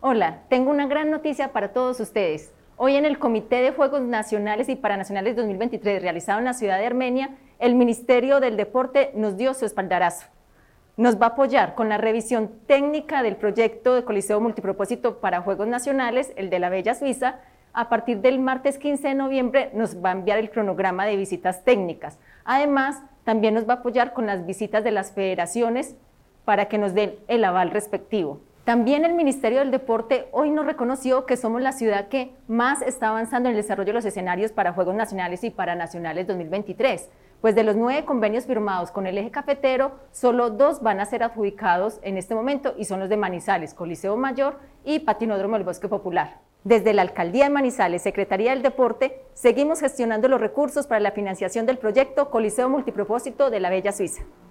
Hola, tengo una gran noticia para todos ustedes. Hoy en el Comité de Juegos Nacionales y Paranacionales 2023 realizado en la ciudad de Armenia, el Ministerio del Deporte nos dio su espaldarazo. Nos va a apoyar con la revisión técnica del proyecto de Coliseo Multipropósito para Juegos Nacionales, el de la Bella Suiza. A partir del martes 15 de noviembre nos va a enviar el cronograma de visitas técnicas. Además, también nos va a apoyar con las visitas de las federaciones para que nos den el aval respectivo. También el Ministerio del Deporte hoy nos reconoció que somos la ciudad que más está avanzando en el desarrollo de los escenarios para Juegos Nacionales y Paranacionales 2023, pues de los 9 convenios firmados con el eje cafetero, solo 2 van a ser adjudicados en este momento y son los de Manizales, Coliseo Mayor y Patinódromo del Bosque Popular. Desde la Alcaldía de Manizales, Secretaría del Deporte, seguimos gestionando los recursos para la financiación del proyecto Coliseo Multipropósito de la Bella Suiza.